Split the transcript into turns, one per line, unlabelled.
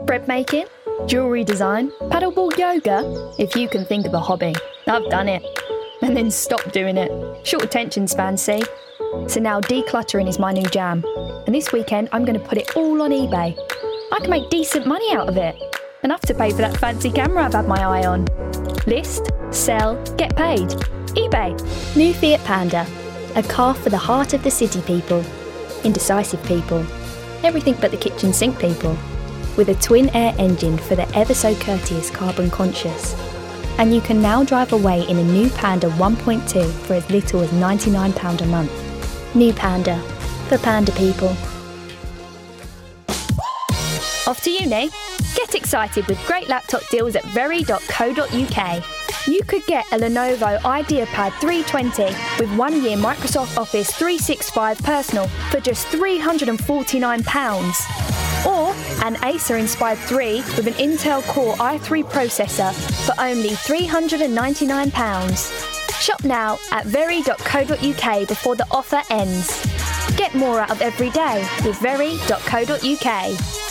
bread making, jewellery design, paddleboard yoga. If you can think of a hobby, I've done it. And then stopped doing it. Short attention span, see? So now decluttering is my new jam. And this weekend I'm going to put it all on eBay. I can make decent money out of it. Enough to pay for that fancy camera I've had my eye on. List, sell, get paid. eBay. New Fiat Panda. A car for the heart of the city people. Indecisive people. Everything but the kitchen sink people. With a twin air engine for the ever so courteous carbon conscious. And you can now drive away in a new Panda 1.2 for as little as £99 a month. New Panda. For Panda people. Off to uni? Get excited with great laptop deals at very.co.uk. You could get a Lenovo IdeaPad 320 with 1 year Microsoft Office 365 Personal for just £349. Or an Acer Inspired 3 with an Intel Core i3 processor for only £399. Shop now at very.co.uk before the offer ends. Get more out of every day with very.co.uk.